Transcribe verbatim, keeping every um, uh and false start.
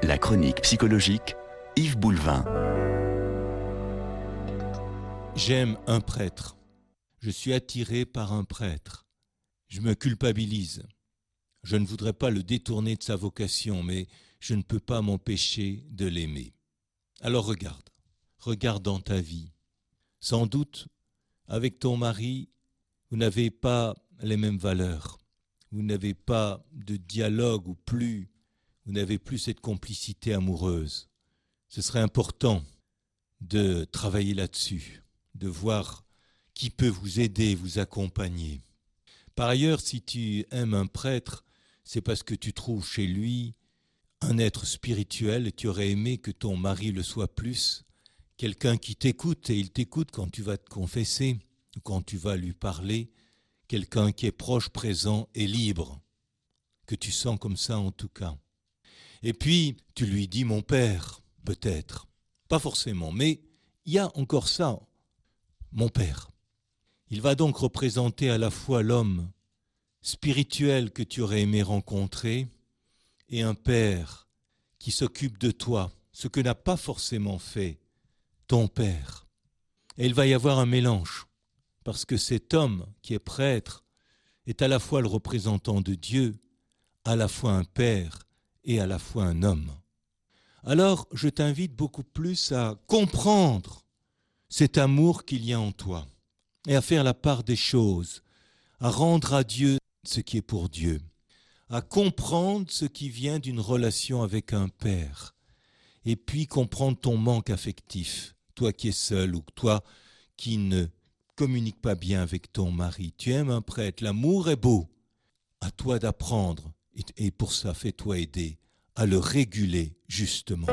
La chronique psychologique, Yves Boulevin. J'aime un prêtre. Je suis attiré par un prêtre. Je me culpabilise. Je ne voudrais pas le détourner de sa vocation, mais je ne peux pas m'empêcher de l'aimer. Alors regarde, regarde dans ta vie. Sans doute, avec ton mari, vous n'avez pas les mêmes valeurs. Vous n'avez pas de dialogue ou plus, vous n'avez plus cette complicité amoureuse. Ce serait important de travailler là-dessus, de voir qui peut vous aider, vous accompagner. Par ailleurs, si tu aimes un prêtre, c'est parce que tu trouves chez lui un être spirituel et tu aurais aimé que ton mari le soit plus, quelqu'un qui t'écoute et il t'écoute quand tu vas te confesser, ou quand tu vas lui parler, quelqu'un qui est proche, présent et libre, que tu sens comme ça en tout cas. Et puis, tu lui dis mon père, peut-être, pas forcément, mais il y a encore ça, mon père. Il va donc représenter à la fois l'homme spirituel que tu aurais aimé rencontrer et un père qui s'occupe de toi, ce que n'a pas forcément fait ton père. Et il va y avoir un mélange, parce que cet homme qui est prêtre est à la fois le représentant de Dieu, à la fois un père et à la fois un homme. Alors, je t'invite beaucoup plus à comprendre cet amour qu'il y a en toi et à faire la part des choses, à rendre à Dieu ce qui est pour Dieu, à comprendre ce qui vient d'une relation avec un père, et puis comprendre ton manque affectif, toi qui es seul ou toi qui ne communique pas bien avec ton mari. Tu aimes un prêtre, l'amour est beau, à toi d'apprendre, et pour ça, fais-toi aider à le réguler justement.